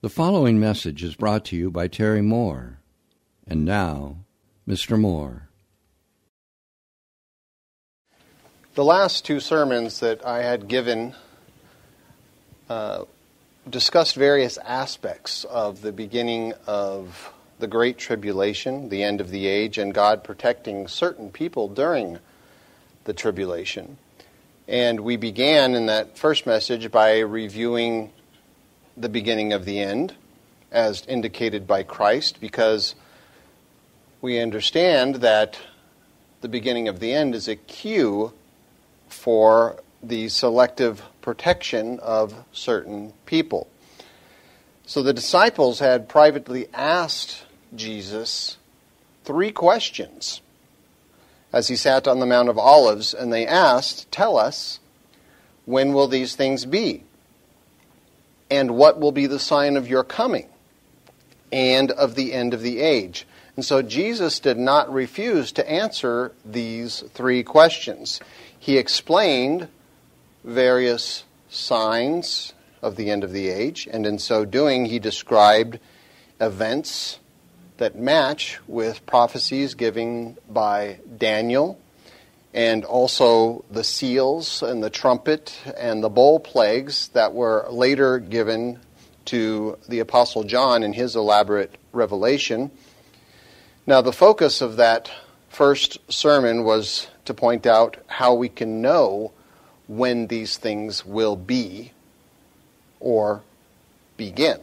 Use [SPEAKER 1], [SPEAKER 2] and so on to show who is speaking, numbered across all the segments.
[SPEAKER 1] The following message is brought to you by Terry Moore. And now, Mr. Moore.
[SPEAKER 2] The last two sermons that I had given discussed various aspects of the beginning of the Great Tribulation, the end of the age, and God protecting certain people during the tribulation. And we began in that first message by reviewing the beginning of the end, as indicated by Christ, because we understand that the beginning of the end is a cue for the selective protection of certain people. So the disciples had privately asked Jesus 3 questions as he sat on the Mount of Olives, and they asked, "Tell us, when will these things be? And what will be the sign of your coming and of the end of the age?" And so Jesus did not refuse to answer these 3 questions. He explained various signs of the end of the age, and in so doing, he described events that match with prophecies given by Daniel, and also the seals and the trumpet and the bowl plagues that were later given to the Apostle John in his elaborate revelation. Now, the focus of that first sermon was to point out how we can know when these things will be or begin.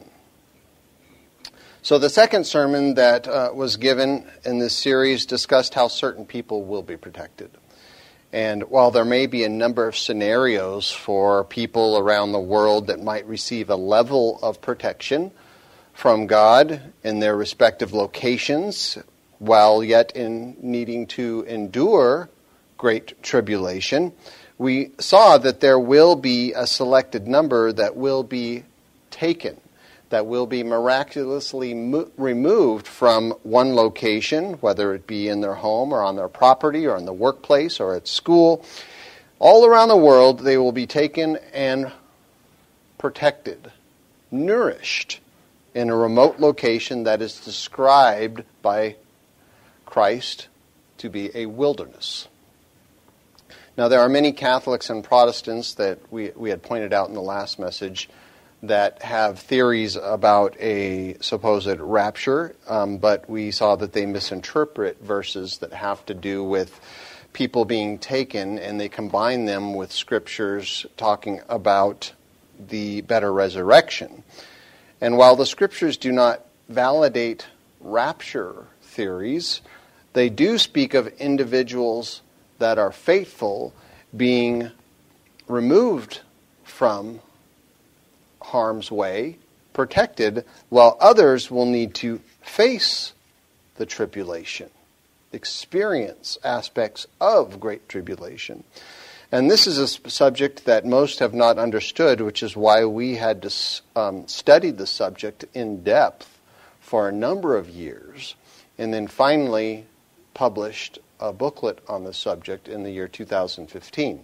[SPEAKER 2] So the second sermon that was given in this series discussed how certain people will be protected. And while there may be a number of scenarios for people around the world that might receive a level of protection from God in their respective locations, while yet in needing to endure great tribulation, we saw that there will be a selected number that will be taken, that will be miraculously removed from one location, whether it be in their home or on their property or in the workplace or at school. All around the world, they will be taken and protected, nourished in a remote location that is described by Christ to be a wilderness. Now, there are many Catholics and Protestants that we had pointed out in the last message that have theories about a supposed rapture, but we saw that they misinterpret verses that have to do with people being taken, and they combine them with scriptures talking about the better resurrection. And while the scriptures do not validate rapture theories, they do speak of individuals that are faithful being removed from harm's way, protected, while others will need to face the tribulation, experience aspects of great tribulation. And this is a subject that most have not understood, which is why we had to study the subject in depth for a number of years, and then finally published a booklet on the subject in the year 2015.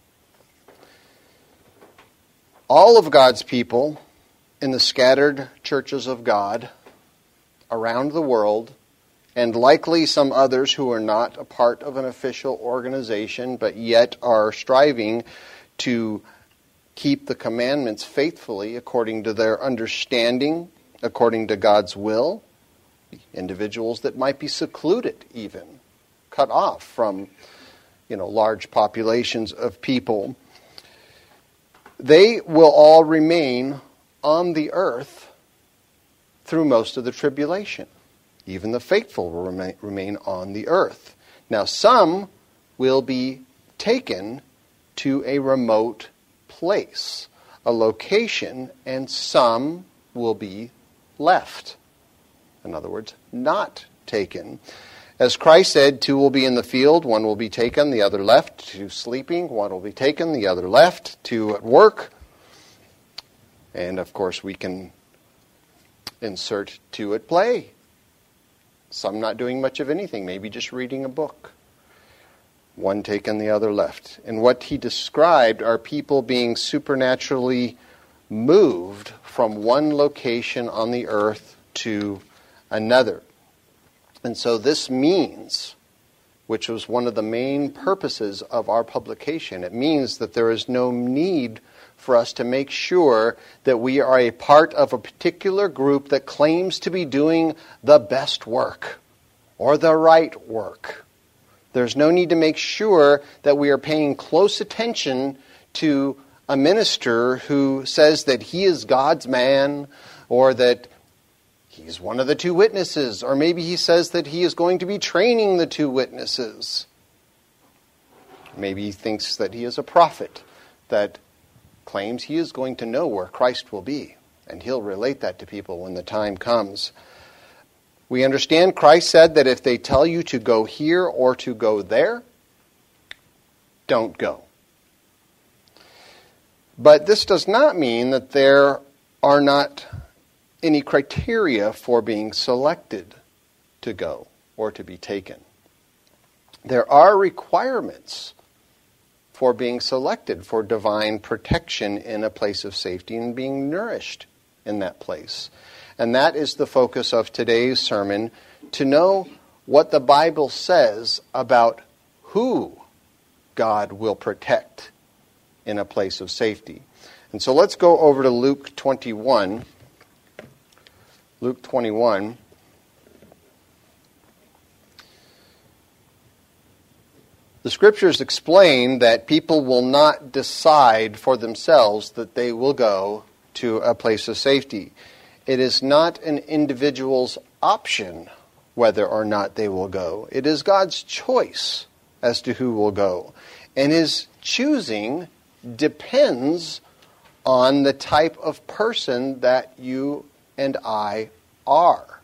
[SPEAKER 2] All of God's people in the scattered churches of God around the world, and likely some others who are not a part of an official organization, but yet are striving to keep the commandments faithfully according to their understanding, according to God's will, individuals that might be secluded even, cut off from, large populations of people. They will all remain on the earth through most of the tribulation. Even the faithful will remain on the earth. Now, some will be taken to a remote place, a location, and some will be left. In other words, not taken. As Christ said, 2 will be in the field, 1 will be taken, the other left, 2 sleeping, 1 will be taken, the other left, 2 at work. And of course we can insert 2 at play. Some not doing much of anything, maybe just reading a book. 1 taken, the other left. And what he described are people being supernaturally moved from one location on the earth to another. And so this means, which was one of the main purposes of our publication, it means that there is no need for us to make sure that we are a part of a particular group that claims to be doing the best work or the right work. There's no need to make sure that we are paying close attention to a minister who says that he is God's man, or that he's one of the two witnesses, or maybe he says that he is going to be training the two witnesses. Maybe he thinks that he is a prophet that claims he is going to know where Christ will be, and he'll relate that to people when the time comes. We understand Christ said that if they tell you to go here or to go there, don't go. But this does not mean that there are not any criteria for being selected to go or to be taken. There are requirements for being selected for divine protection in a place of safety and being nourished in that place. And that is the focus of today's sermon, to know what the Bible says about who God will protect in a place of safety. And so let's go over to Luke 21. Luke 21. The Scriptures explain that people will not decide for themselves that they will go to a place of safety. It is not an individual's option whether or not they will go. It is God's choice as to who will go. And his choosing depends on the type of person that you and I are.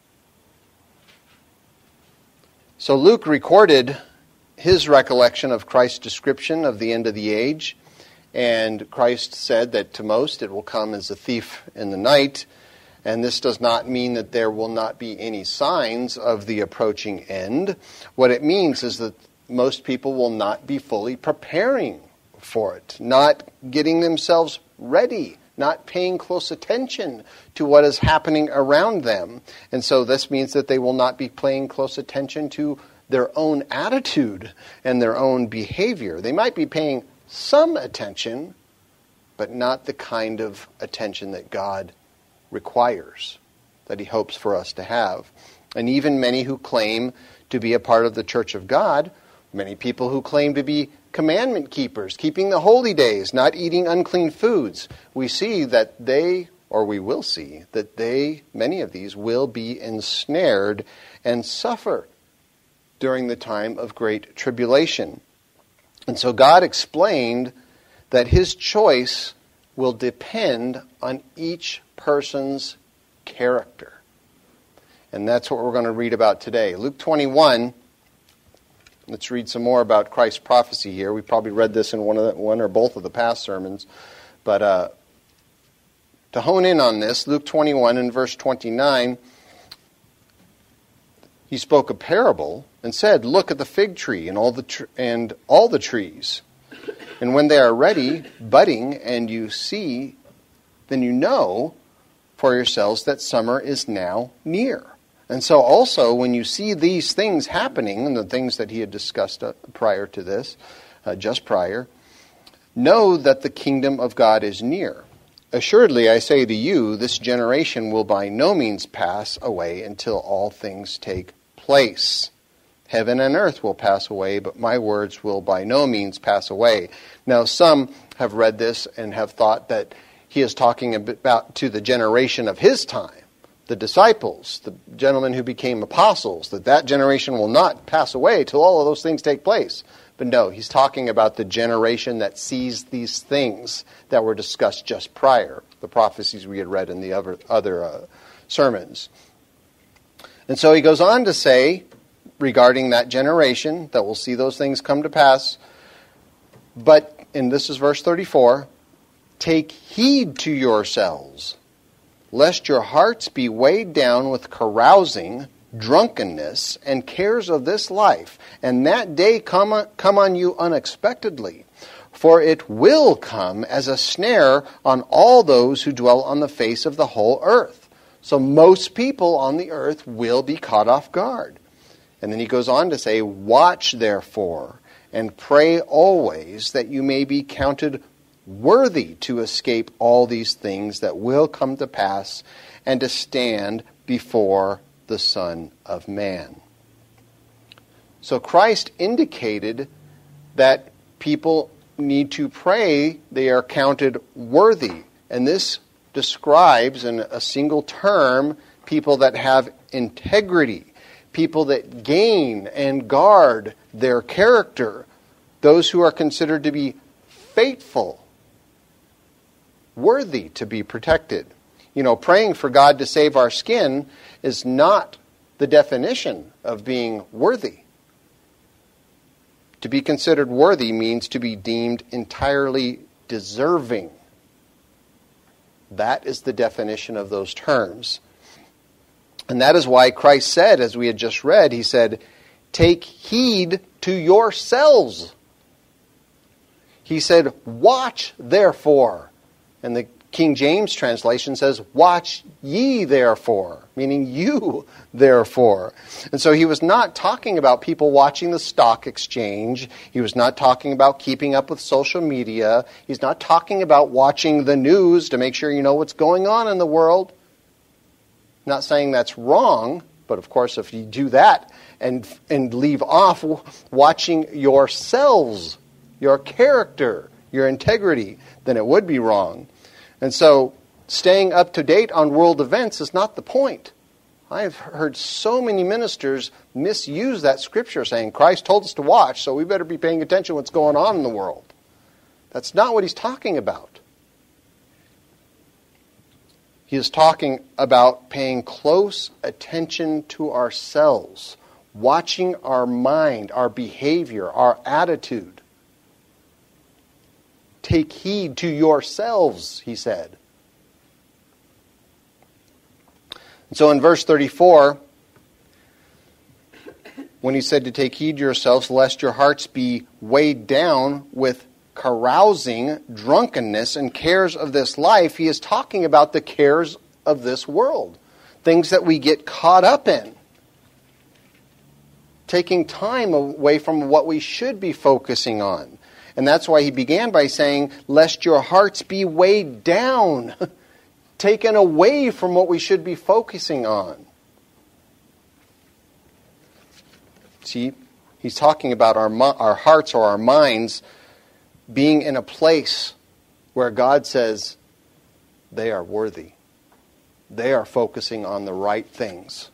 [SPEAKER 2] So Luke recorded his recollection of Christ's description of the end of the age. And Christ said that to most it will come as a thief in the night. And this does not mean that there will not be any signs of the approaching end. What it means is that most people will not be fully preparing for it, not getting themselves ready, not paying close attention to what is happening around them. And so this means that they will not be paying close attention to their own attitude and their own behavior. They might be paying some attention, but not the kind of attention that God requires, that he hopes for us to have. And even many who claim to be a part of the Church of God, many people who claim to be commandment keepers, keeping the holy days, not eating unclean foods, we see that they, or we will see, that they, many of these, will be ensnared and suffer during the time of great tribulation. And so God explained that his choice will depend on each person's character. And that's what we're going to read about today. Luke 21, let's read some more about Christ's prophecy here. We probably read this in one or both of the past sermons. But to hone in on this, Luke 21 and verse 29, he spoke a parable and said, "Look at the fig tree and all the trees. And when they are ready, budding, and you see, then you know for yourselves that summer is now near." And so also, when you see these things happening, and the things that he had discussed prior to this, just prior, know that the kingdom of God is near. Assuredly, I say to you, this generation will by no means pass away until all things take place. Heaven and earth will pass away, but my words will by no means pass away. Now, some have read this and have thought that he is talking about to the generation of his time, the disciples, the gentlemen who became apostles, that generation will not pass away till all of those things take place. But no, he's talking about the generation that sees these things that were discussed just prior, the prophecies we had read in the other sermons. And so he goes on to say, regarding that generation, that will see those things come to pass, but, and this is verse 34, "Take heed to yourselves, lest your hearts be weighed down with carousing, drunkenness, and cares of this life, and that day come on you unexpectedly. for it will come as a snare on all those who dwell on the face of the whole earth. So most people on the earth will be caught off guard. And then he goes on to say, watch therefore, and pray always that you may be counted worthy to escape all these things that will come to pass and to stand before the Son of Man. So Christ indicated that people need to pray they are counted worthy. And this describes in a single term people that have integrity, people that gain and guard their character, those who are considered to be faithful, worthy to be protected. You know, praying for God to save our skin is not the definition of being worthy. To be considered worthy means to be deemed entirely deserving. That is the definition of those terms. And that is why Christ said, as we had just read, he said, take heed to yourselves. He said, watch therefore. And the King James translation says, watch ye therefore, meaning you therefore. And so he was not talking about people watching the stock exchange. He was not talking about keeping up with social media. He's not talking about watching the news to make sure you know what's going on in the world. Not saying that's wrong, but of course if you do that and leave off watching yourselves, your character, your integrity, then it would be wrong. And so staying up to date on world events is not the point. I've heard so many ministers misuse that scripture saying Christ told us to watch, so we better be paying attention to what's going on in the world. That's not what he's talking about. He is talking about paying close attention to ourselves, watching our mind, our behavior, our attitude. Take heed to yourselves, he said. And so in verse 34, when he said to take heed to yourselves, lest your hearts be weighed down with carousing, drunkenness, and cares of this life, he is talking about the cares of this world, things that we get caught up in, taking time away from what we should be focusing on. And that's why he began by saying, lest your hearts be weighed down, taken away from what we should be focusing on. See, he's talking about our hearts or our minds being in a place where God says they are worthy. They are focusing on the right things.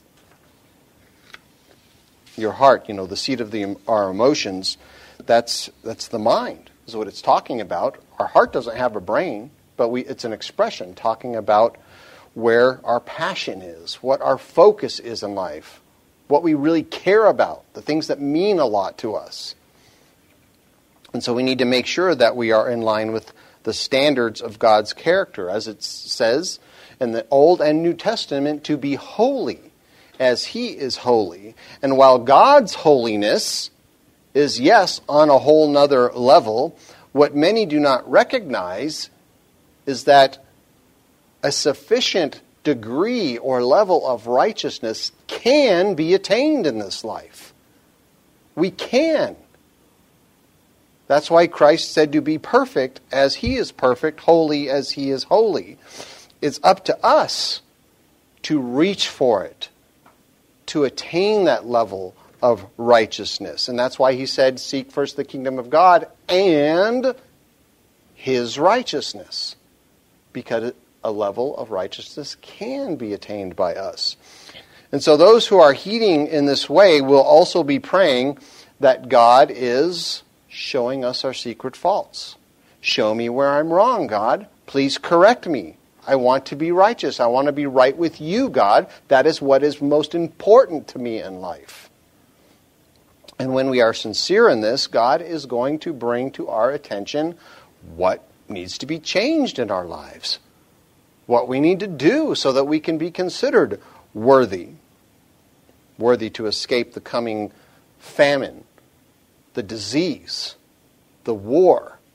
[SPEAKER 2] Your heart, the seat of our emotions, that's the mind, is what it's talking about. Our heart doesn't have a brain, but it's an expression talking about where our passion is, what our focus is in life, what we really care about, the things that mean a lot to us. And so we need to make sure that we are in line with the standards of God's character, as it says in the Old and New Testament, to be holy as he is holy. And while God's holiness is, yes, on a whole nother level, what many do not recognize is that a sufficient degree or level of righteousness can be attained in this life. We can. That's why Christ said to be perfect as he is perfect, holy as he is holy. It's up to us to reach for it, to attain that level of righteousness. And that's why he said, seek first the kingdom of God and his righteousness. Because a level of righteousness can be attained by us. And so those who are heeding in this way will also be praying that God is showing us our secret faults. Show me where I'm wrong, God. Please correct me. I want to be righteous. I want to be right with you, God. That is what is most important to me in life. And when we are sincere in this, God is going to bring to our attention what needs to be changed in our lives, what we need to do so that we can be considered worthy to escape the coming famine, the disease, the war,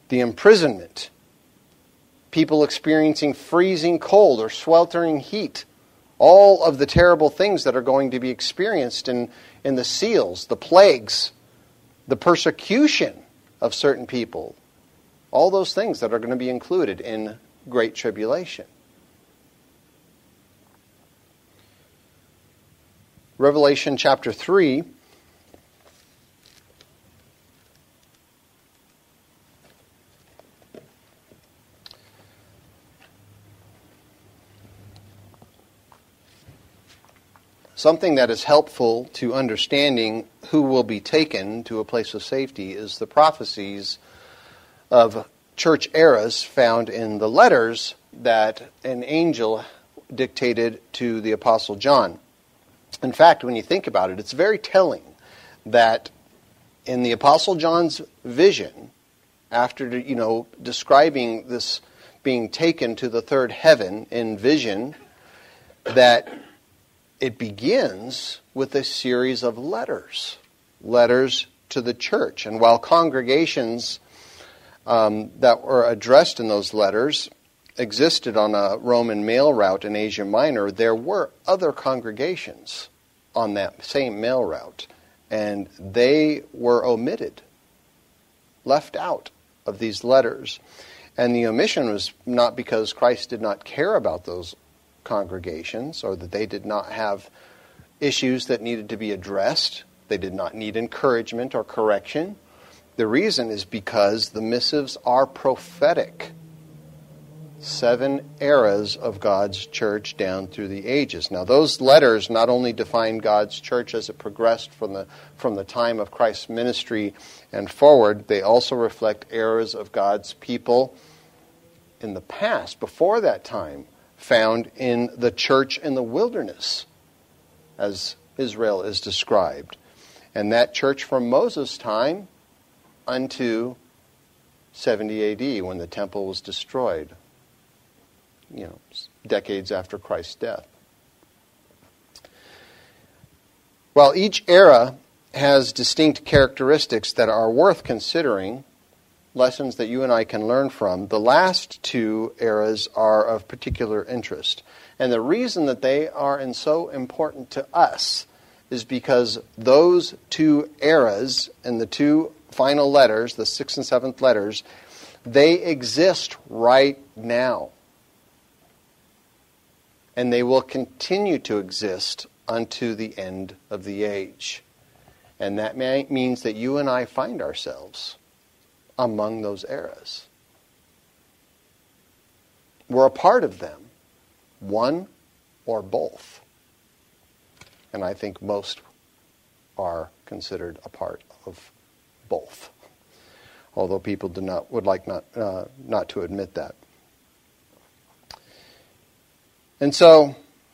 [SPEAKER 2] the imprisonment, people experiencing freezing cold or sweltering heat, all of the terrible things that are going to be experienced in the seals, the plagues, the persecution of certain people, all those things that are going to be included in Great Tribulation. Revelation chapter 3 something that is helpful to understanding who will be taken to a place of safety is the prophecies of church eras found in the letters that an angel dictated to the Apostle John. In fact, when you think about it, it's very telling that in the Apostle John's vision, after describing this being taken to the third heaven in vision, that it begins with a series of letters to the church. And while congregations that were addressed in those letters existed on a Roman mail route in Asia Minor, there were other congregations on that same mail route, and they were omitted, left out of these letters. And the omission was not because Christ did not care about those congregations or that they did not have issues that needed to be addressed. They did not need encouragement or correction. The reason is because the missives are prophetic. 7 eras of God's church down through the ages. Now, those letters not only define God's church as it progressed from the time of Christ's ministry and forward, they also reflect eras of God's people in the past, before that time, found in the church in the wilderness, as Israel is described. And that church from Moses' time unto 70 A.D., when the temple was destroyed, decades after Christ's death. While each era has distinct characteristics that are worth considering, lessons that you and I can learn from, the last 2 eras are of particular interest. And the reason that they are so important to us is because those 2 eras and the 2 final letters, the 6th and 7th letters, they exist right now. And they will continue to exist unto the end of the age. And that means that you and I find ourselves among those eras. We're a part of them, one or both. And I think most are considered a part of both, although people would like not to admit that. And so,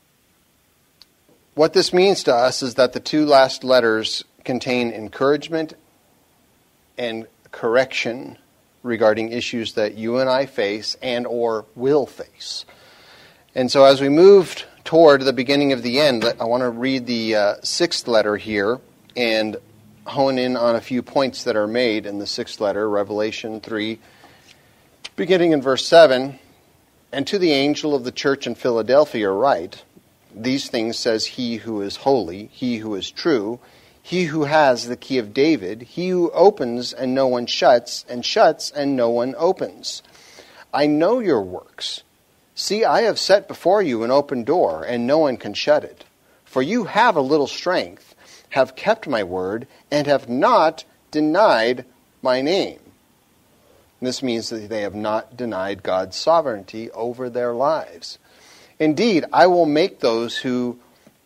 [SPEAKER 2] what this means to us is that the 2 last letters contain encouragement and correction regarding issues that you and I face and or will face. And so as we move toward the beginning of the end, I want to read the 6th letter here and hone in on a few points that are made in the 6th letter, Revelation 3, beginning in verse 7. And to the angel of the church in Philadelphia write, these things says he who is holy, he who is true, he who has the key of David, he who opens and no one shuts, and shuts and no one opens. I know your works. See, I have set before you an open door, and no one can shut it. For you have a little strength, have kept my word, and have not denied my name. This means that they have not denied God's sovereignty over their lives. Indeed, I will make those of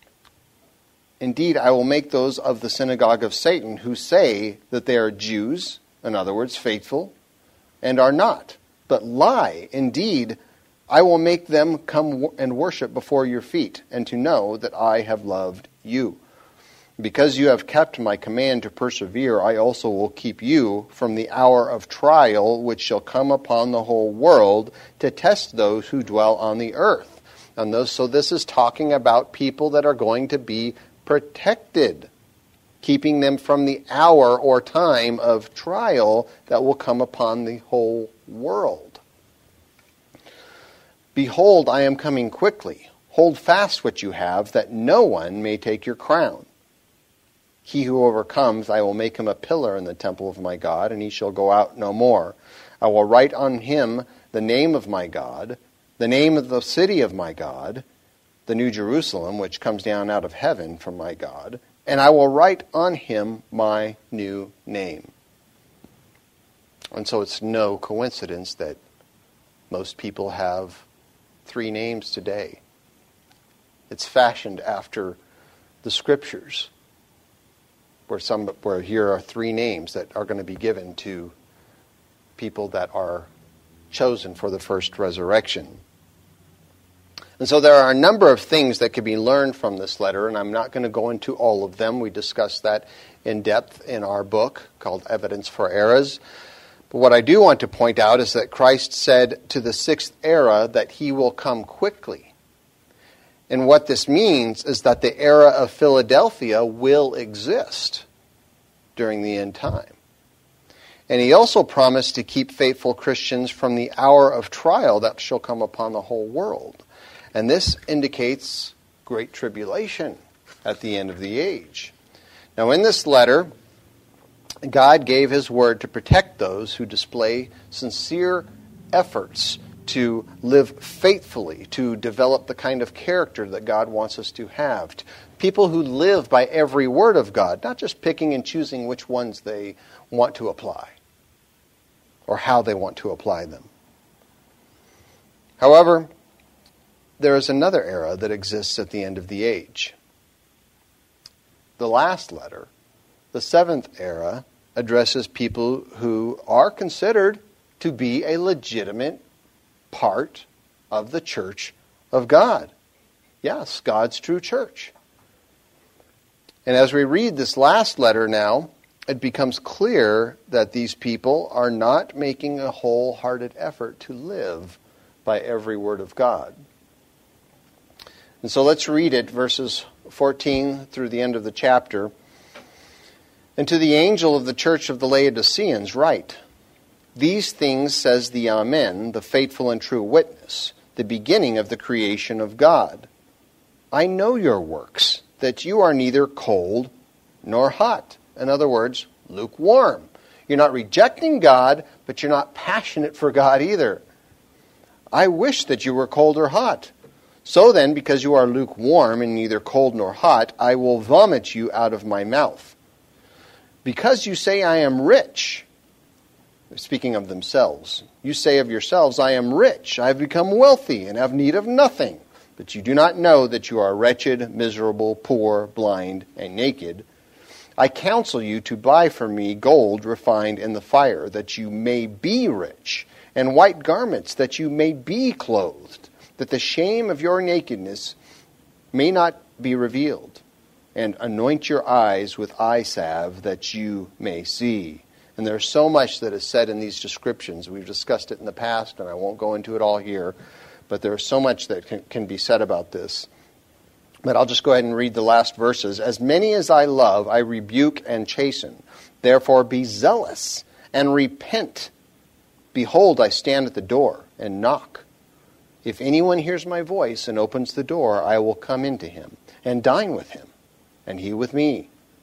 [SPEAKER 2] the synagogue of Satan who say that they are Jews, in other words, faithful, and are not, but lie. Indeed, I will make them come and worship before your feet, and to know that I have loved you. Because you have kept my command to persevere, I also will keep you from the hour of trial which shall come upon the whole world to test those who dwell on the earth. So this is talking about people that are going to be protected. keeping them from the hour or time of trial that will come upon the whole world. Behold, I am coming quickly. Hold fast what you have, that no one may take your crown. He who overcomes, I will make him a pillar in the temple of my God, and he shall go out no more. I will write on him the name of my God, the name of the city of my God, the New Jerusalem, which comes down out of heaven from my God, and I will write on him my new name. And so it's no coincidence that most people have 3 names today. It's fashioned after the Scriptures, where here are 3 names that are going to be given to people that are chosen for the first resurrection. And so there are a number of things that can be learned from this letter, and I'm not going to go into all of them. We discussed that in depth in our book called Evidence for Eras. But what I do want to point out is that Christ said to the 6th era that he will come quickly. And what this means is that the era of Philadelphia will exist during the end time. And he also promised to keep faithful Christians from the hour of trial that shall come upon the whole world. And this indicates great tribulation at the end of the age. Now, in this letter, God gave his word to protect those who display sincere efforts to live faithfully, to develop the kind of character that God wants us to have. People who live by every word of God, not just picking and choosing which ones they want to apply or how they want to apply them. However, there is another era that exists at the end of the age. The last letter, the 7th era, addresses people who are considered to be a legitimate part of the church of God. Yes, God's true church. And as we read this last letter now, it becomes clear that these people are not making a wholehearted effort to live by every word of God. And so let's read it, verses 14 through the end of the chapter. And to the angel of the church of the Laodiceans write, These things says the Amen, the faithful and true witness, the beginning of the creation of God. I know your works, that you are neither cold nor hot. In other words, lukewarm. You're not rejecting God, but you're not passionate for God either. I wish that you were cold or hot. So then, because you are lukewarm and neither cold nor hot, I will vomit you out of my mouth. Because you say I am rich, speaking of themselves, you say of yourselves, I am rich, I have become wealthy, and have need of nothing. But you do not know that you are wretched, miserable, poor, blind, and naked. I counsel you to buy for me gold refined in the fire, that you may be rich, and white garments, that you may be clothed, that the shame of your nakedness may not be revealed, and anoint your eyes with eye salve, that you may see. And there's so much that is said in these descriptions. We've discussed it in the past, and I won't go into it all here, but there's so much that can be said about this. But I'll just go ahead and read the last verses. As many as I love, I rebuke and chasten. Therefore be zealous and repent. Behold, I stand at the door and knock. If anyone hears my voice and opens the door, I will come into him and dine with him, and he with me.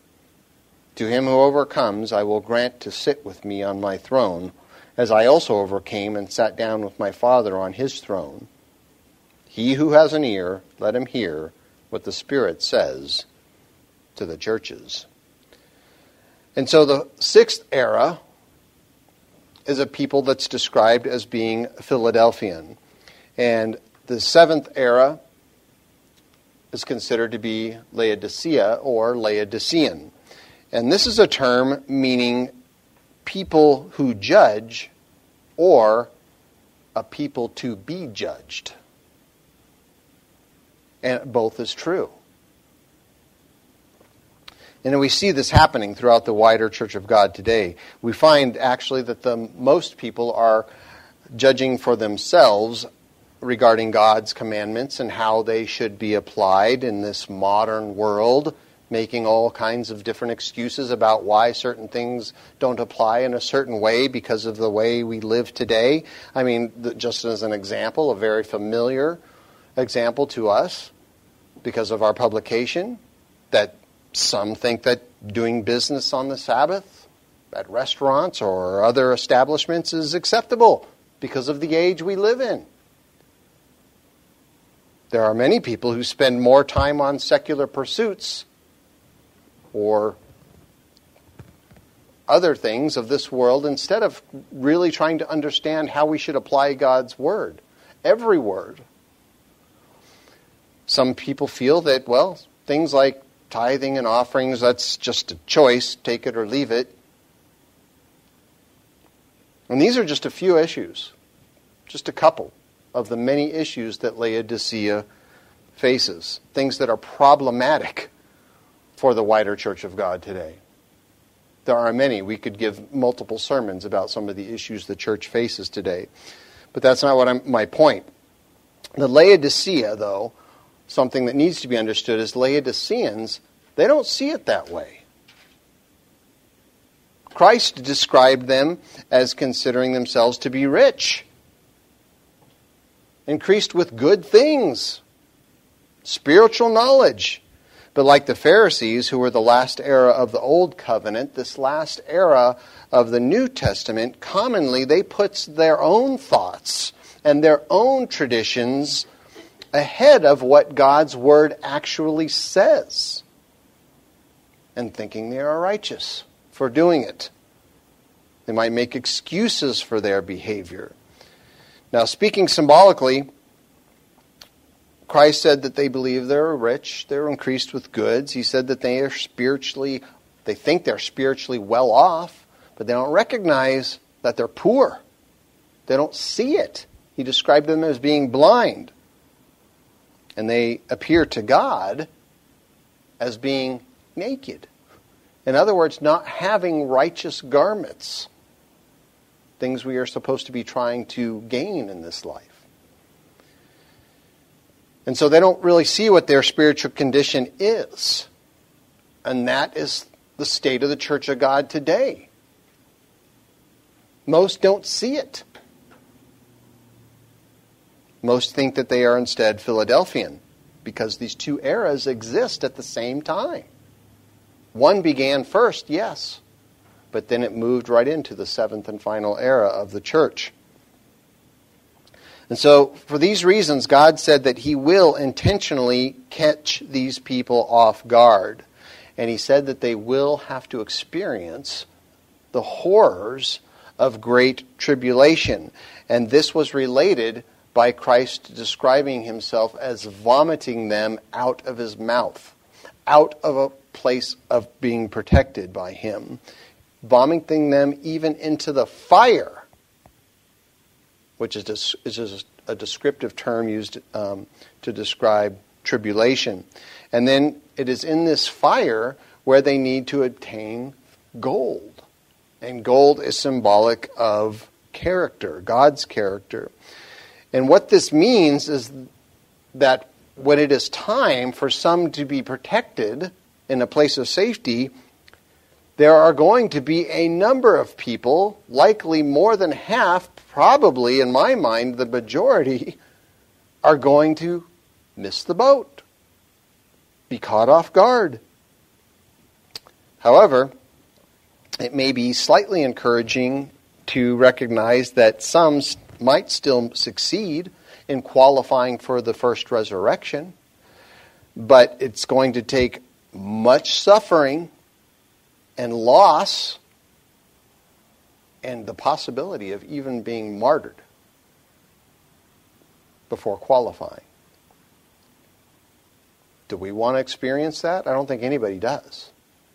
[SPEAKER 2] To him who overcomes, I will grant to sit with me on my throne, as I also overcame and sat down with my Father on his throne. He who has an ear, let him hear what the Spirit says to the churches. And so the 6th era is a people that's described as being Philadelphian. And the 7th era is considered to be Laodicea or Laodicean. And this is a term meaning people who judge or a people to be judged. And both is true. And we see this happening throughout the wider Church of God today. We find actually that most people are judging for themselves regarding God's commandments and how they should be applied in this modern world making all kinds of different excuses about why certain things don't apply in a certain way because of the way we live today. I mean, just as an example, a very familiar example to us because of our publication, that some think that doing business on the Sabbath at restaurants or other establishments is acceptable because of the age we live in. There are many people who spend more time on secular pursuits or other things of this world instead of really trying to understand how we should apply God's word, every word. Some people feel that, well, things like tithing and offerings, that's just a choice, take it or leave it. And these are just a few issues, just a couple of the many issues that Laodicea faces, things that are problematic for the wider Church of God today. There are many. We could give multiple sermons about some of the issues the church faces today. But that's not my point. The Laodicea, though, something that needs to be understood is Laodiceans, they don't see it that way. Christ described them as considering themselves to be rich, increased with good things, spiritual knowledge. But like the Pharisees, who were the last era of the Old Covenant, this last era of the New Testament, commonly they put their own thoughts and their own traditions ahead of what God's Word actually says, and thinking they are righteous for doing it. They might make excuses for their behavior. Now, speaking symbolically, Christ said that they believe they're rich, they're increased with goods. He said that they think they're spiritually well off, but they don't recognize that they're poor. They don't see it. He described them as being blind. And they appear to God as being naked. In other words, not having righteous garments, things we are supposed to be trying to gain in this life. And so they don't really see what their spiritual condition is. And that is the state of the Church of God today. Most don't see it. Most think that they are instead Philadelphian, because these two eras exist at the same time. One began first, yes, but then it moved right into the seventh and final era of the church. And so, for these reasons, God said that He will intentionally catch these people off guard. And He said that they will have to experience the horrors of great tribulation. And this was related by Christ describing Himself as vomiting them out of His mouth, out of a place of being protected by Him, vomiting them even into the fire, which is a descriptive term used to describe tribulation. And then it is in this fire where they need to obtain gold. And gold is symbolic of character, God's character. And what this means is that when it is time for some to be protected in a place of safety, there are going to be a number of people, likely more than half, probably in my mind the majority, are going to miss the boat, be caught off guard. However, it may be slightly encouraging to recognize that some might still succeed in qualifying for the first resurrection, but it's going to take much suffering and loss and the possibility of even being martyred before qualifying. Do we want to experience that? I don't think anybody does.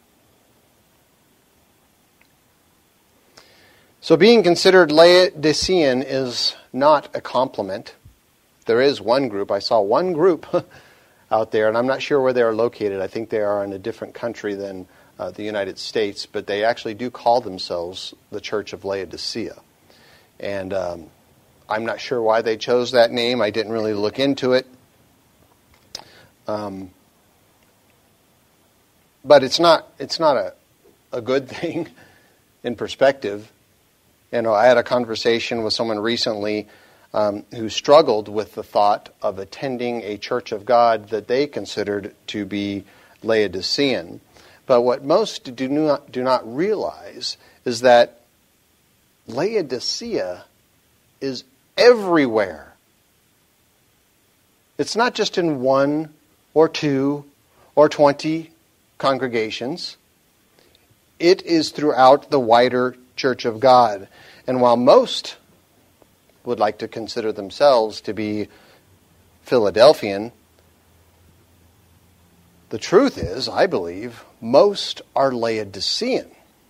[SPEAKER 2] So being considered Laodicean is not a compliment. There is one group. I saw one group out there, and I'm not sure where they are located. I think they are in a different country than the United States, but they actually do call themselves the Church of Laodicea. And I'm not sure why they chose that name. I didn't really look into it. But it's not a good thing in perspective. You know, I had a conversation with someone recently who struggled with the thought of attending a church of God that they considered to be Laodicean. But what most do not realize is that Laodicea is everywhere. It's not just in 1 or 2 or 20 congregations. It is throughout the wider church of God. And while most would like to consider themselves to be Philadelphian, the truth is, I believe, most are Laodicean.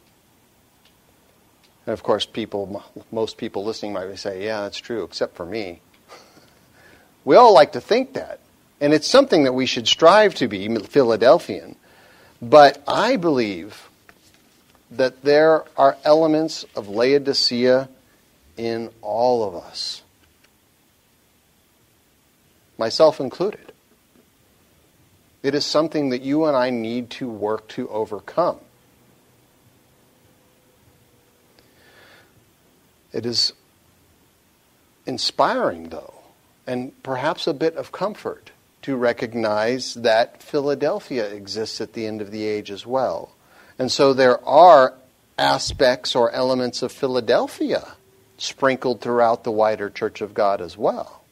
[SPEAKER 2] And of course, most people listening might say, yeah, that's true, except for me. We all like to think that. And it's something that we should strive to be Philadelphian. But I believe that there are elements of Laodicea in all of us, myself included. It is something that you and I need to work to overcome. It is inspiring, though, and perhaps a bit of comfort to recognize that Philadelphia exists at the end of the age as well. And so there are aspects or elements of Philadelphia sprinkled throughout the wider church of God as well.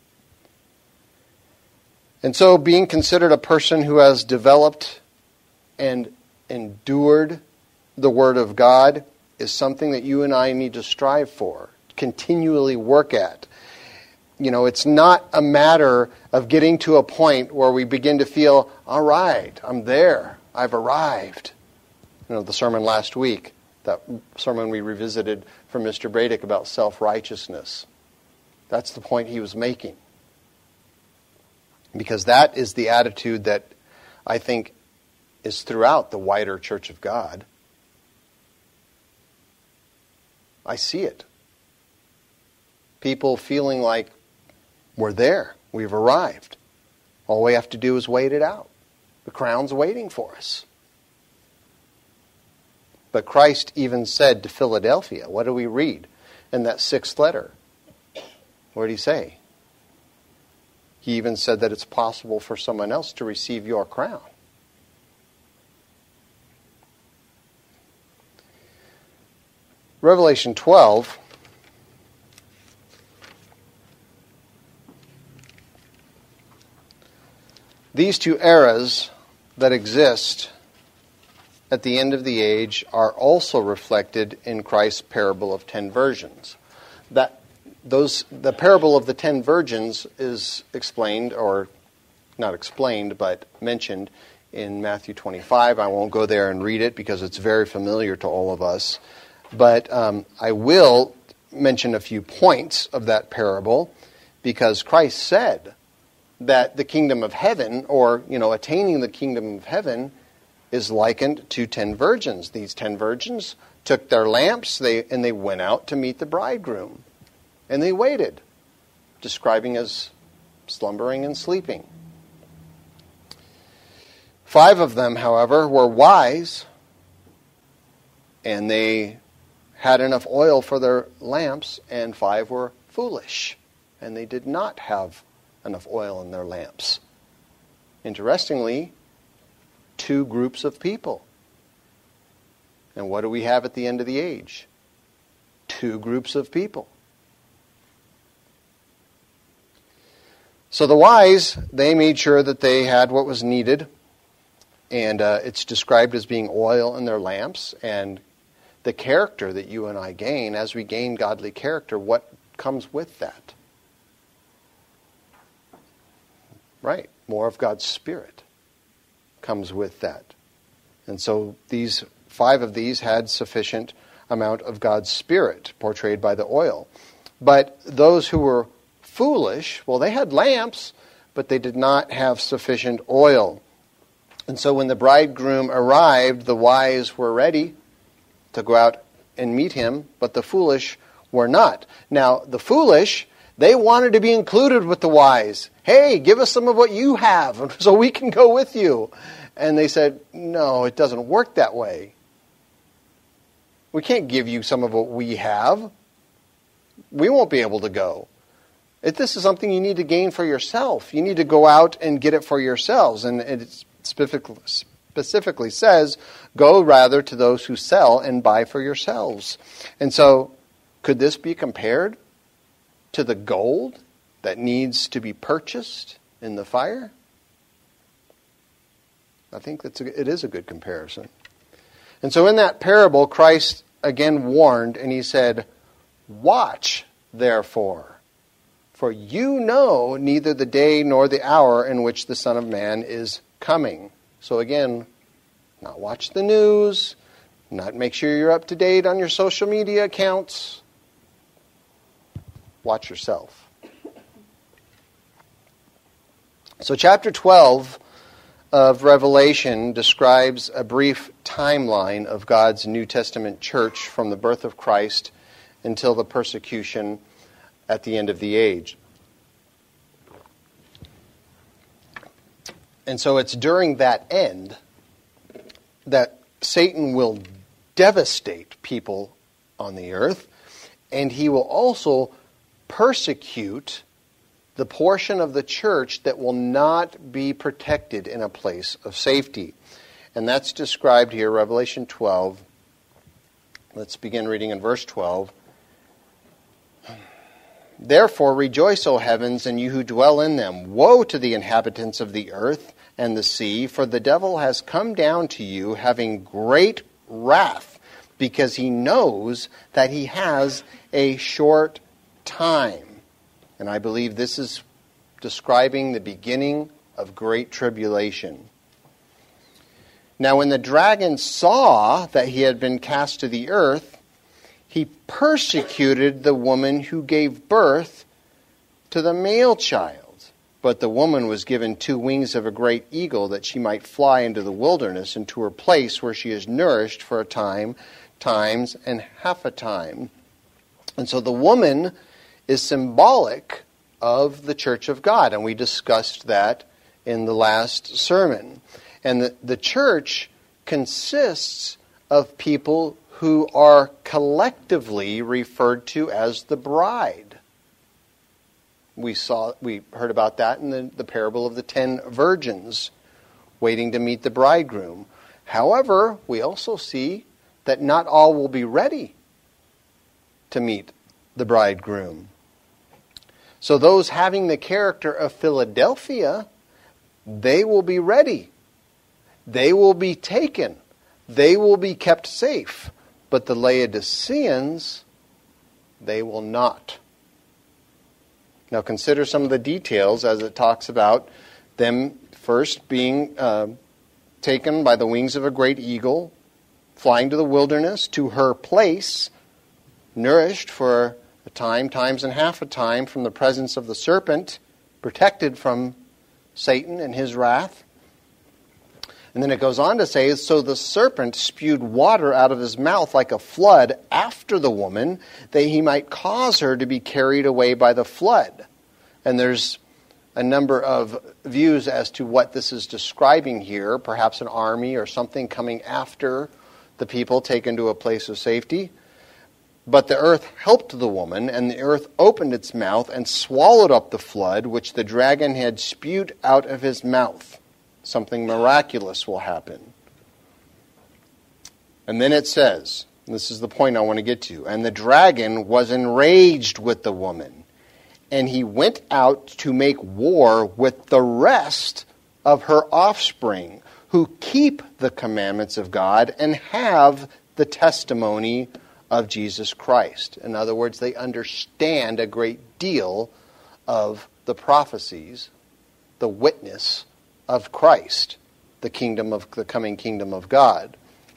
[SPEAKER 2] And so being considered a person who has developed and endured the Word of God is something that you and I need to strive for, continually work at. You know, it's not a matter of getting to a point where we begin to feel, all right, I'm there, I've arrived. You know, the sermon last week, that sermon we revisited from Mr. Bradick about self-righteousness. That's the point he was making. Because that is the attitude that I think is throughout the wider church of God. I see it. People feeling like we're there, we've arrived. All we have to do is wait it out. The crown's waiting for us. But Christ even said to Philadelphia, what do we read in that 6th letter? What did he say? He even said that it's possible for someone else to receive your crown. Revelation 12 these two eras that exist at the end of the age are also reflected in Christ's parable of 10 virgins. The parable of the 10 virgins is explained, or not explained, but mentioned in Matthew 25. I won't go there and read it because it's very familiar to all of us. But I will mention a few points of that parable because Christ said that the kingdom of heaven, or, attaining the kingdom of heaven, is likened to 10 virgins. These 10 virgins took their lamps and they went out to meet the bridegroom. And they waited, describing as slumbering and sleeping. 5 of them, however, were wise, and they had enough oil for their lamps, and 5 were foolish, and they did not have enough oil in their lamps. Interestingly, 2 groups of people. And what do we have at the end of the age? 2 groups of people. So the wise, they made sure that they had what was needed, and it's described as being oil in their lamps, and the character that you and I gain, as we gain godly character, what comes with that? Right, more of God's Spirit comes with that. And so 5 of these had sufficient amount of God's Spirit portrayed by the oil. But those who were foolish, well, they had lamps, but they did not have sufficient oil. And so when the bridegroom arrived, the wise were ready to go out and meet him, but the foolish were not. Now, the foolish, they wanted to be included with the wise. Hey, give us some of what you have so we can go with you. And they said, no, it doesn't work that way. We can't give you some of what we have. We won't be able to go. This is something you need to gain for yourself. You need to go out and get it for yourselves. And it specifically says, go rather to those who sell and buy for yourselves. And so, could this be compared to the gold that needs to be purchased in the fire? I think it is a good comparison. And so in that parable, Christ again warned, and he said, watch, therefore, for you know neither the day nor the hour in which the Son of Man is coming. So again, not watch the news, not make sure you're up to date on your social media accounts. Watch yourself. So chapter 12 of Revelation describes a brief timeline of God's New Testament church from the birth of Christ until the persecution at the end of the age. And so it's during that end that Satan will devastate people on the earth, and he will also persecute the portion of the church that will not be protected in a place of safety. And that's described here, Revelation 12. Let's begin reading in verse 12. Therefore rejoice, O heavens, and you who dwell in them. Woe to the inhabitants of the earth and the sea, for the devil has come down to you, having great wrath, because he knows that he has a short time. And I believe this is describing the beginning of great tribulation. Now when the dragon saw that he had been cast to the earth, he persecuted the woman who gave birth to the male child. But the woman was given 2 wings of a great eagle, that she might fly into the wilderness, into her place where she is nourished for a time, times, and half a time. And so the woman is symbolic of the church of God, and we discussed that in the last sermon. And the church consists of people who are collectively referred to as the bride. We heard about that in the parable of the 10 virgins waiting to meet the bridegroom. However, we also see that not all will be ready to meet the bridegroom. So those having the character of Philadelphia, they will be ready. They will be taken. They will be kept safe. But the Laodiceans, they will not. Now consider some of the details as it talks about them first being taken by the wings of a great eagle, flying to the wilderness, to her place, nourished for a time, times and half a time from the presence of the serpent, protected from Satan and his wrath. And then it goes on to say, so the serpent spewed water out of his mouth like a flood after the woman, that he might cause her to be carried away by the flood. And there's a number of views as to what this is describing here, perhaps an army or something coming after the people taken to a place of safety. But the earth helped the woman, and the earth opened its mouth and swallowed up the flood, which the dragon had spewed out of his mouth. Something miraculous will happen. And then it says, this is the point I want to get to, and the dragon was enraged with the woman, and he went out to make war with the rest of her offspring, who keep the commandments of God and have the testimony of Jesus Christ. In other words, they understand a great deal of the prophecies, the witness of Christ, the coming kingdom of God.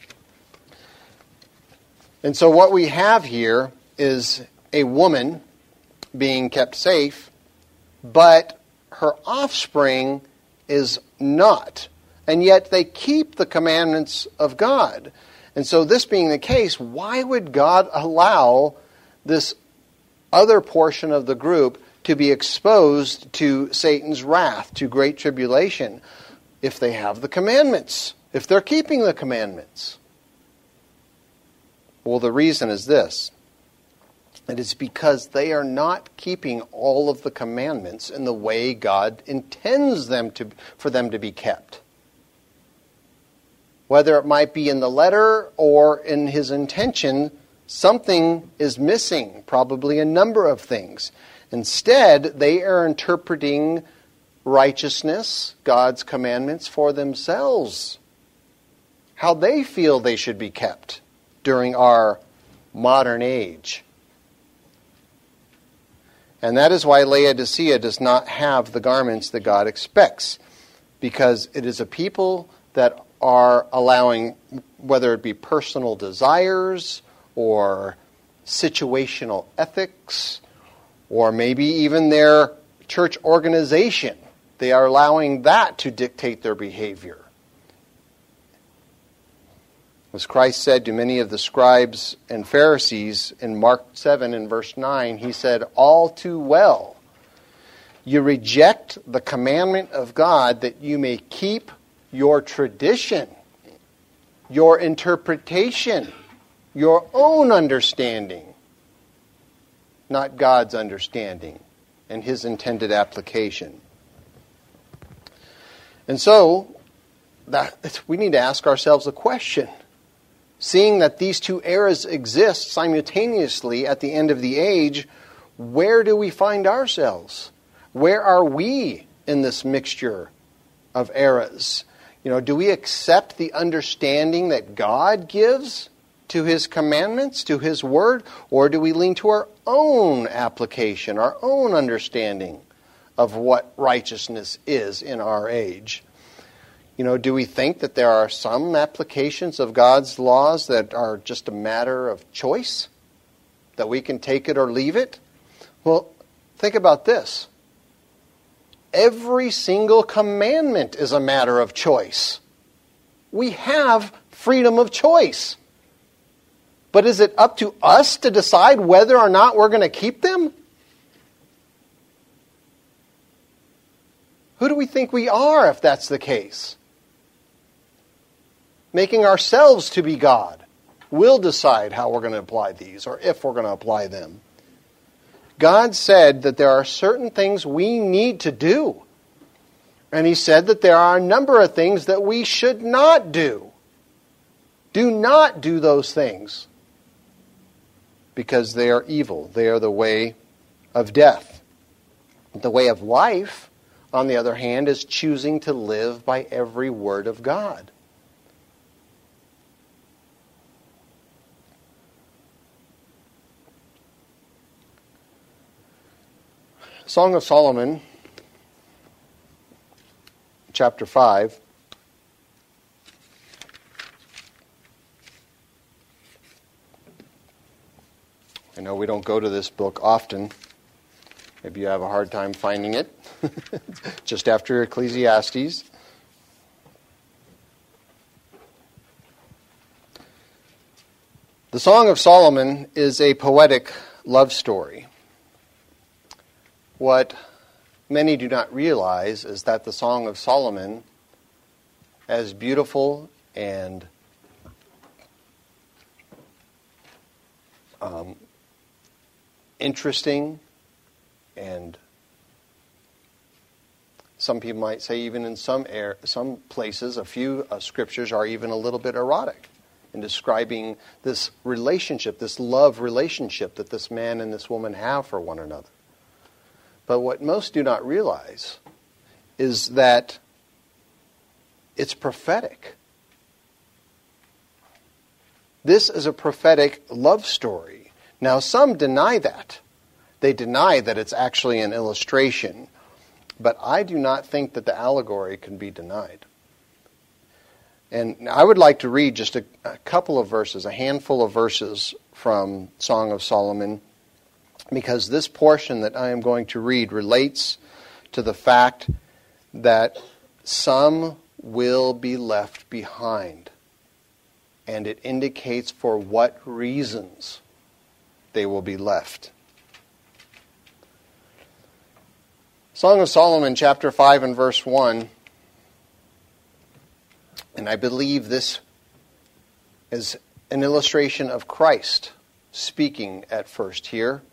[SPEAKER 2] And so what we have here is a woman being kept safe, but her offspring is not. And yet they keep the commandments of God. And so this being the case, why would God allow this other portion of the group to be exposed to Satan's wrath, to great tribulation? if they have the commandments, if they're keeping the commandments? Well, the reason is this. It is because they are not keeping all of the commandments in the way God intends for them to be kept. Whether it might be in the letter or in his intention, something is missing, probably a number of things. Instead, they are interpreting righteousness, God's commandments, for themselves. How they feel they should be kept during our modern age. And that is why Laodicea does not have the garments that God expects, because it is a people that are allowing, whether it be personal desires or situational ethics, or maybe even their church organization, they are allowing that to dictate their behavior. As Christ said to many of the scribes and Pharisees in Mark 7 and verse 9, he said, "All too well, you reject the commandment of God that you may keep your tradition, your interpretation, your own understanding, not God's understanding and his intended application." And so, we need to ask ourselves a question. Seeing that these two eras exist simultaneously at the end of the age, where do we find ourselves? Where are we in this mixture of eras? Do we accept the understanding that God gives to his commandments, to his word, or do we lean to our own application, our own understanding of what righteousness is in our age? Do we think that there are some applications of God's laws that are just a matter of choice? That we can take it or leave it? Well, think about this. Every single commandment is a matter of choice. We have freedom of choice. But is it up to us to decide whether or not we're going to keep them? Who do we think we are if that's the case? Making ourselves to be God. We'll decide how we're going to apply these or if we're going to apply them. God said that there are certain things we need to do. And he said that there are a number of things that we should not do. Do not do those things because they are evil. They are the way of death. The way of life, on the other hand, is choosing to live by every word of God. Song of Solomon, chapter 5. I know we don't go to this book often. Maybe you have a hard time finding it. Just after Ecclesiastes. The Song of Solomon is a poetic love story. What many do not realize is that the Song of Solomon, as beautiful and interesting, and some people might say even in some places, a few scriptures are even a little bit erotic in describing this relationship, this love relationship that this man and this woman have for one another. But what most do not realize is that it's prophetic. This is a prophetic love story. Now, some deny that. They deny that it's actually an illustration. But I do not think that the allegory can be denied. And I would like to read just a couple of verses, a handful of verses from Song of Solomon, because this portion that I am going to read relates to the fact that some will be left behind. And it indicates for what reasons they will be left. Song of Solomon, chapter 5 and verse 1. And I believe this is an illustration of Christ speaking at first here,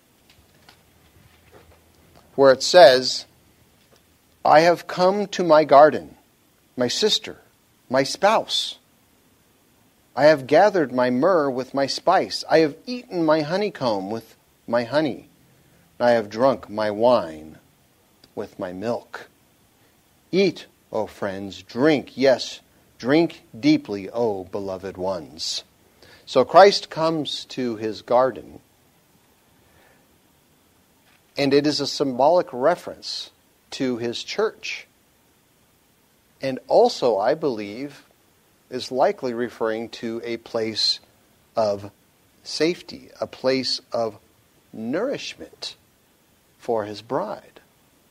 [SPEAKER 2] where it says, I have come to my garden, my sister, my spouse. I have gathered my myrrh with my spice. I have eaten my honeycomb with my honey. I have drunk my wine with my milk. Eat, O friends, drink, yes, drink deeply, O beloved ones. So Christ comes to his garden, and it is a symbolic reference to his church. And also, I believe, is likely referring to a place of safety, a place of nourishment for his bride.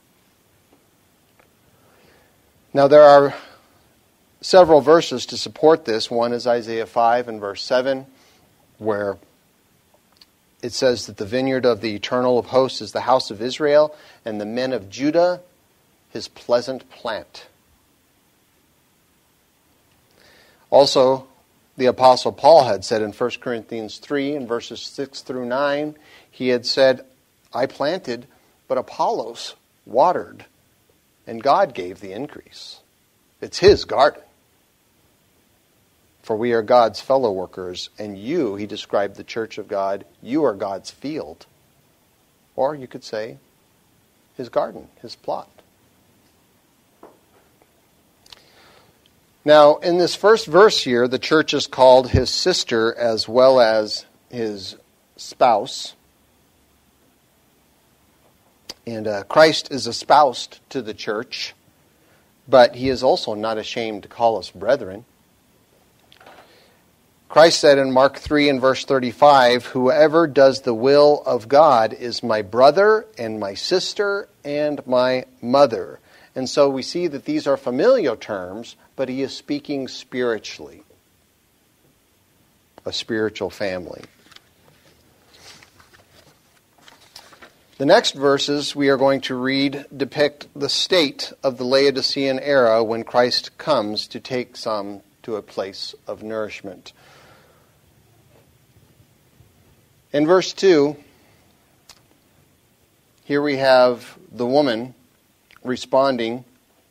[SPEAKER 2] Now, there are several verses to support this. One is Isaiah 5 and verse 7, where it says that the vineyard of the Eternal of hosts is the house of Israel, and the men of Judah his pleasant plant. Also, the Apostle Paul had said in 1 Corinthians 3 in verses 6 through 9, he had said, I planted, but Apollos watered, and God gave the increase. It's his garden. For we are God's fellow workers, and you, he described the church of God, you are God's field. Or you could say, his garden, his plot. Now, in this first verse here, the church is called his sister as well as his spouse. And Christ is espoused to the church, but he is also not ashamed to call us brethren. Christ said in Mark 3 and verse 35, whoever does the will of God is my brother and my sister and my mother. And so we see that these are familial terms, but he is speaking spiritually. A spiritual family. The next verses we are going to read depict the state of the Laodicean era when Christ comes to take some to a place of nourishment. In verse 2, here we have the woman responding,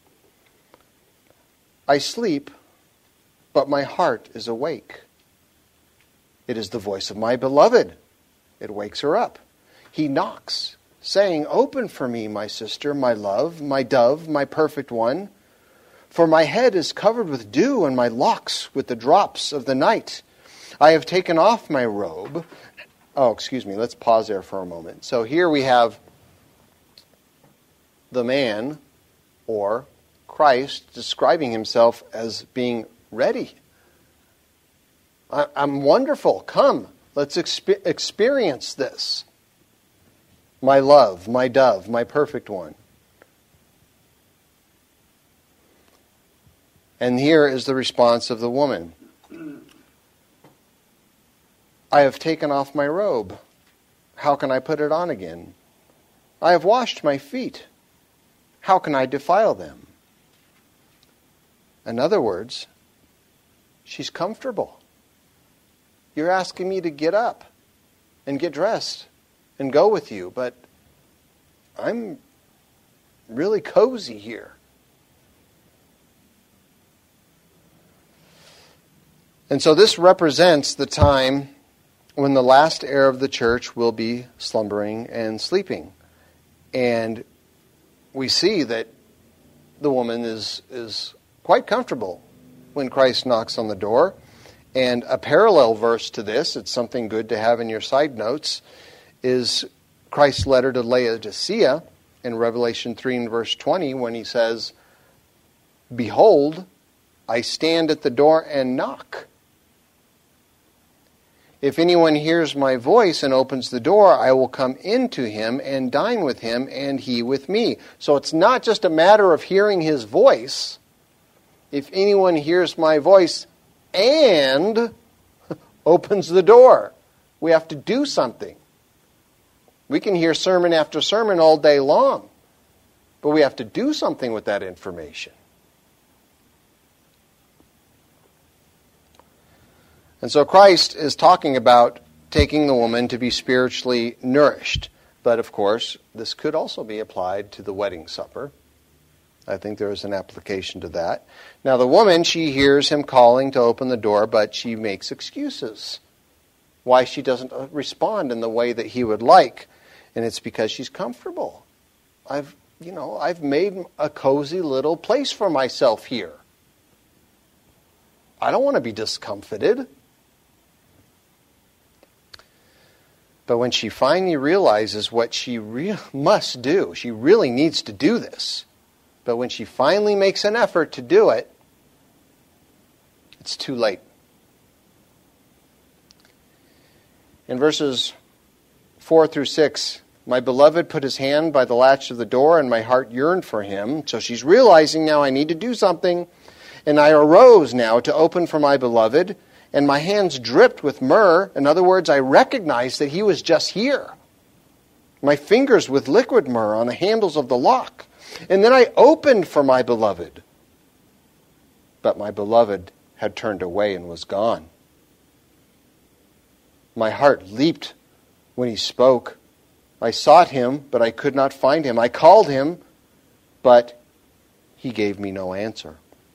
[SPEAKER 2] I sleep, but my heart is awake. It is the voice of my beloved. It wakes her up. He knocks, saying, open for me, my sister, my love, my dove, my perfect one. For my head is covered with dew, and my locks with the drops of the night. I have taken off my robe. Let's pause there for a moment. So here we have the man, or Christ, describing himself as being ready. I'm wonderful. Come, let's experience this. My love, my dove, my perfect one. And here is the response of the woman. I have taken off my robe. How can I put it on again? I have washed my feet. How can I defile them? In other words, she's comfortable. You're asking me to get up and get dressed and go with you, but I'm really cozy here. And so this represents the time when the last heir of the church will be slumbering and sleeping. And we see that the woman is quite comfortable when Christ knocks on the door. And a parallel verse to this, it's something good to have in your side notes, is Christ's letter to Laodicea in Revelation 3 and verse 20 when he says, behold, I stand at the door and knock. If anyone hears my voice and opens the door, I will come into him and dine with him and he with me. So it's not just a matter of hearing his voice. If anyone hears my voice and opens the door, we have to do something. We can hear sermon after sermon all day long, but we have to do something with that information. And so Christ is talking about taking the woman to be spiritually nourished. But of course, this could also be applied to the wedding supper. I think there is an application to that. Now the woman, she hears him calling to open the door, but she makes excuses why she doesn't respond in the way that he would like. And it's because she's comfortable. I've made a cozy little place for myself here. I don't want to be discomfited. But when she finally realizes what she must do, she really needs to do this. But when she finally makes an effort to do it, it's too late. In verses 4 through 6, my beloved put his hand by the latch of the door, and my heart yearned for him. So she's realizing now I need to do something. And I arose now to open for my beloved, and my hands dripped with myrrh. In other words, I recognized that he was just here. My fingers with liquid myrrh on the handles of the lock. And then I opened for my beloved. But my beloved had turned away and was gone. My heart leaped when he spoke. I sought him, but I could not find him. I called him, but he gave me no answer.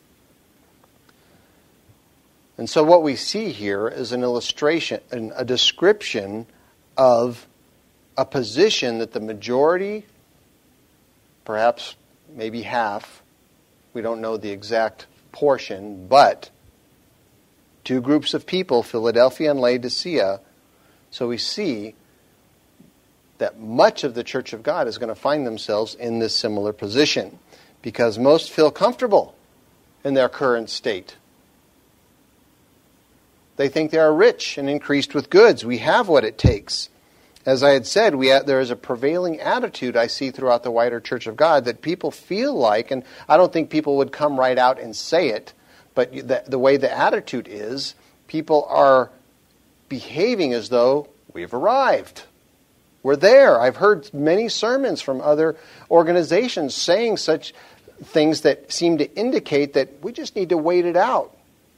[SPEAKER 2] And so what we see here is an illustration, a description of a position that the majority, perhaps maybe half, we don't know the exact portion, but two groups of people, Philadelphia and Laodicea. So we see that much of the Church of God is going to find themselves in this similar position because most feel comfortable in their current state. They think they are rich and increased with goods. We have what it takes. As I had said, there is a prevailing attitude I see throughout the wider Church of God that people feel like, and I don't think people would come right out and say it, but the way the attitude is, people are behaving as though we've arrived. We're there. I've heard many sermons from other organizations saying such things that seem to indicate that we just need to wait it out.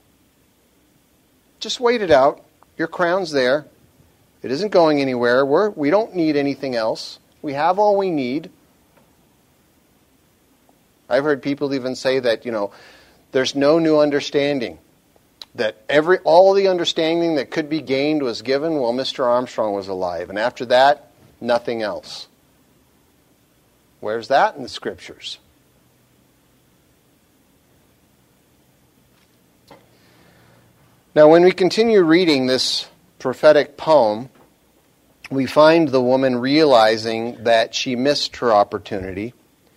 [SPEAKER 2] Just wait it out. Your crown's there. It isn't going anywhere. We don't need anything else. We have all we need. I've heard people even say that, there's no new understanding. That all the understanding that could be gained was given while Mr. Armstrong was alive. And after that, nothing else. Where's that in the Scriptures? Now, when we continue reading this prophetic poem, we find the woman realizing that she missed her opportunity.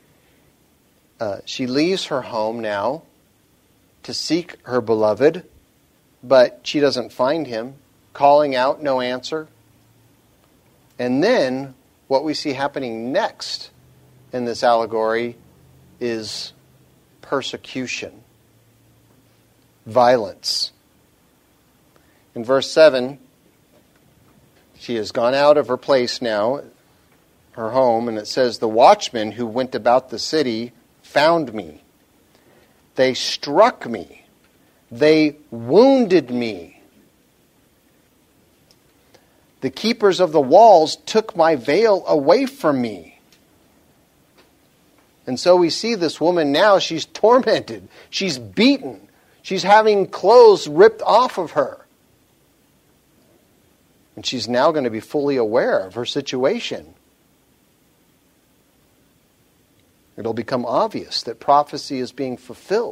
[SPEAKER 2] She leaves her home now to seek her beloved, but she doesn't find him. Calling out, no answer. And then what we see happening next in this allegory is persecution, violence. In verse 7, she has gone out of her place now, her home, and it says, the watchmen who went about the city found me. They struck me. They wounded me. The keepers of the walls took my veil away from me. And so we see this woman now, she's tormented. She's beaten. She's having clothes ripped off of her. And she's now going to be fully aware of her situation. It'll become obvious that prophecy is being fulfilled.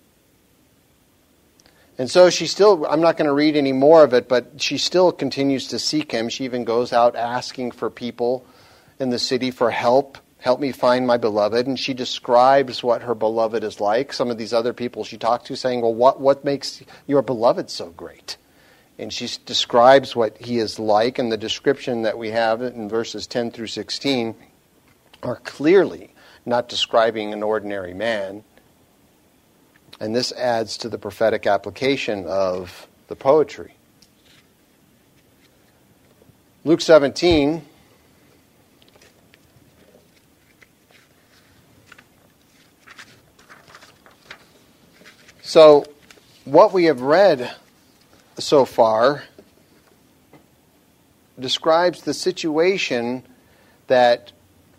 [SPEAKER 2] And so I'm not going to read any more of it, but she still continues to seek him. She even goes out asking for people in the city for help. Help me find my beloved. And she describes what her beloved is like. Some of these other people she talks to saying, well, what makes your beloved so great? And she describes what he is like, and the description that we have in verses 10 through 16 are clearly not describing an ordinary man. And this adds to the prophetic application of the poetry. Luke 17. So, what we have read so far describes the situation that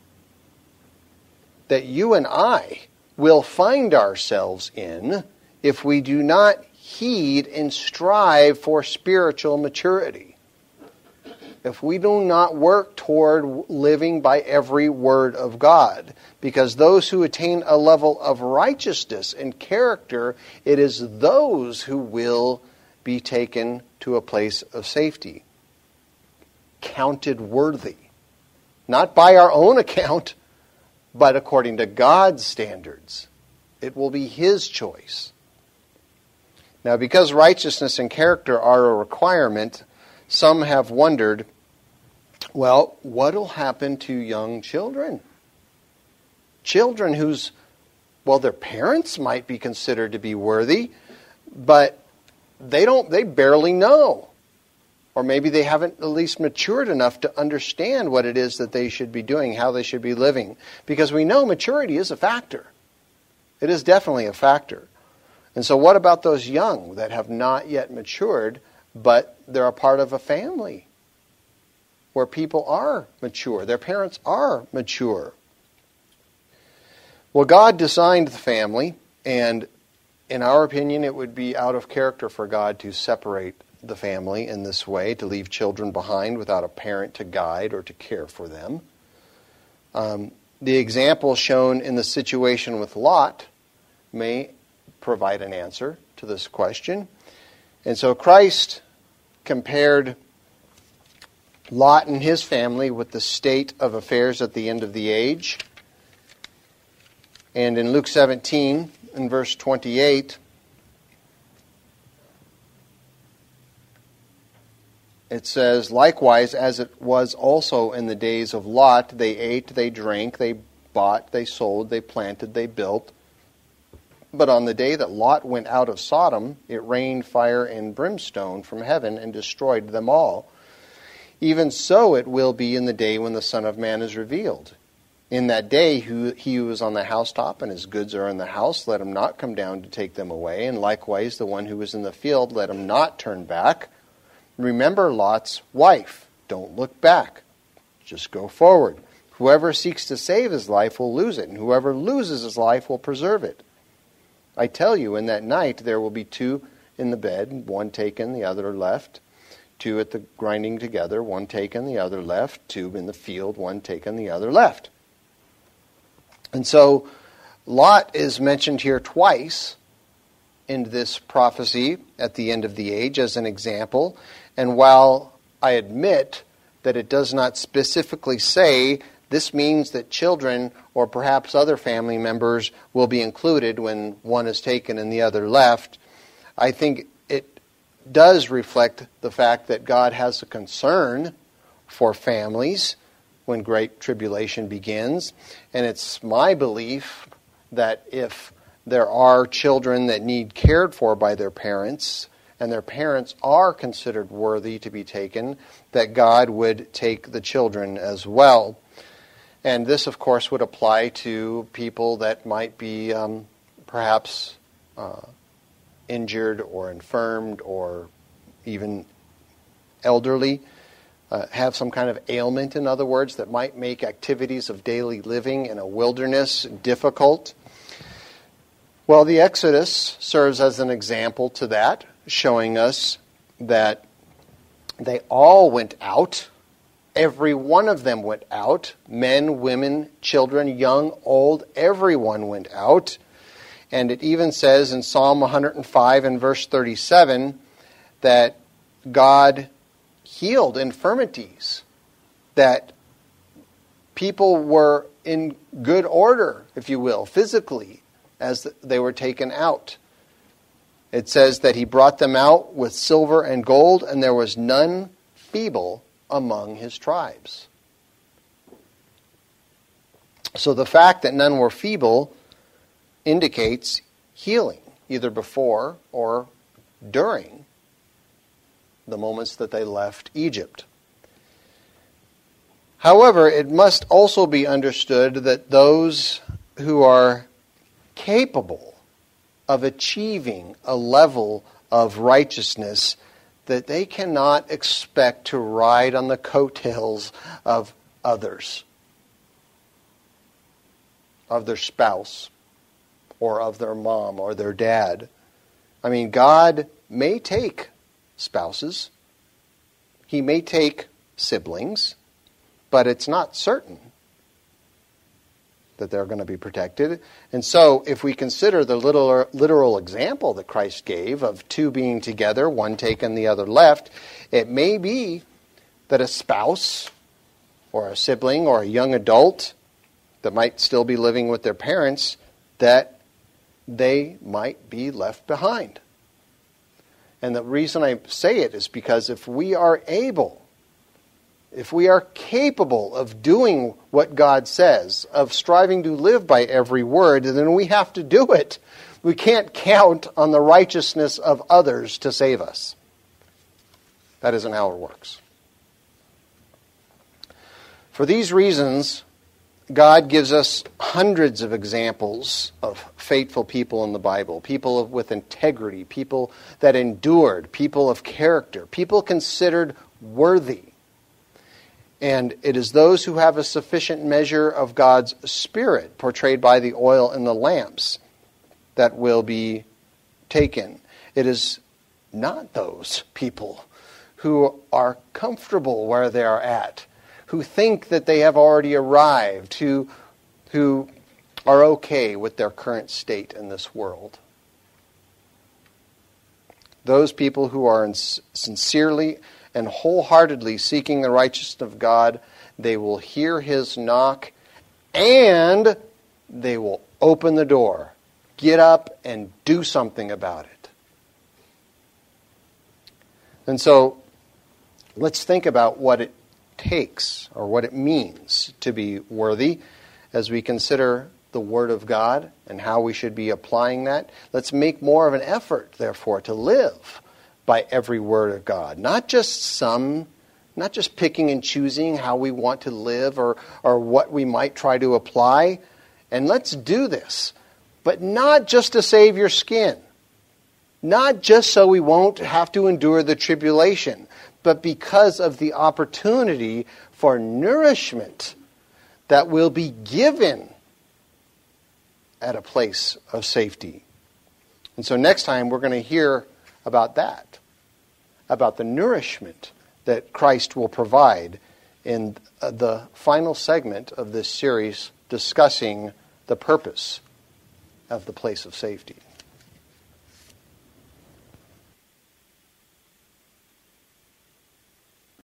[SPEAKER 2] you and I will find ourselves in if we do not heed and strive for spiritual maturity. If we do not work toward living by every word of God. Because those who attain a level of righteousness and character, it is those who will be taken to a place of safety. Counted worthy. Not by our own account, but according to God's standards. It will be His choice. Now, because righteousness and character are a requirement, some have wondered, well, what will happen to young children? Children whose, well, their parents might be considered to be worthy, but they barely know. Or maybe they haven't at least matured enough to understand what it is that they should be doing, how they should be living. Because we know maturity is a factor. It is definitely a factor. And so what about those young that have not yet matured, but they're a part of a family where people are mature, their parents are mature? Well, God designed the family, and in our opinion, it would be out of character for God to separate the family in this way, to leave children behind without a parent to guide or to care for them. The example shown in the situation with Lot may provide an answer to this question. And so Christ compared Lot and his family with the state of affairs at the end of the age. And in Luke 17, in verse 28, it says, likewise, as it was also in the days of Lot, they ate, they drank, they bought, they sold, they planted, they built. But on the day that Lot went out of Sodom, it rained fire and brimstone from heaven and destroyed them all. Even so it will be in the day when the Son of Man is revealed. In that day, he who is on the housetop and his goods are in the house, let him not come down to take them away. And likewise, the one who is in the field, let him not turn back. Remember Lot's wife. Don't look back. Just go forward. Whoever seeks to save his life will lose it, and whoever loses his life will preserve it. I tell you, in that night there will be two in the bed, one taken, the other left. Two at the grinding together, one taken, the other left. Two in the field, one taken, the other left. And so Lot is mentioned here twice in this prophecy at the end of the age as an example. And while I admit that it does not specifically say this means that children or perhaps other family members will be included when one is taken and the other left, I think it does reflect the fact that God has a concern for families when great tribulation begins. And it's my belief that if there are children that need cared for by their parents, and their parents are considered worthy to be taken, that God would take the children as well. And this, of course, would apply to people that might be perhaps injured or infirmed or even elderly, have some kind of ailment, in other words, that might make activities of daily living in a wilderness difficult. Well, the Exodus serves as an example to that, showing us that they all went out. Every one of them went out. Men, women, children, young, old, everyone went out. And it even says in Psalm 105 and verse 37 that God healed infirmities, that people were in good order, if you will, physically, as they were taken out. It says that he brought them out with silver and gold, and there was none feeble among his tribes. So the fact that none were feeble indicates healing, either before or during the moments that they left Egypt. However, it must also be understood that those who are capable of achieving a level of righteousness that they cannot expect to ride on the coattails of others, of their spouse, or of their mom or their dad. I mean, God may take spouses, He may take siblings, but it's not certain that they're going to be protected. And so if we consider the literal example that Christ gave of two being together, one taken, the other left, it may be that a spouse or a sibling or a young adult that might still be living with their parents, that they might be left behind. And the reason I say it is because if we are able, if we are capable of doing what God says, of striving to live by every word, then we have to do it. We can't count on the righteousness of others to save us. That isn't how it works. For these reasons, God gives us hundreds of examples of faithful people in the Bible, people with integrity, people that endured, people of character, people considered worthy. And it is those who have a sufficient measure of God's Spirit, portrayed by the oil in the lamps, that will be taken. It is not those people who are comfortable where they are at, who think that they have already arrived, who are okay with their current state in this world. Those people who are sincerely and wholeheartedly seeking the righteousness of God, they will hear His knock and they will open the door, get up and do something about it. And so let's think about what it takes or what it means to be worthy as we consider the Word of God and how we should be applying that. Let's make more of an effort, therefore, to live by every word of God. Not just picking and choosing how we want to live or what we might try to apply. And let's do this, but not just to save your skin. Not just so we won't have to endure the tribulation, but because of the opportunity for nourishment that will be given at a place of safety. And so next time we're going to hear about that, about the nourishment that Christ will provide in the final segment of this series discussing the purpose of the place of safety.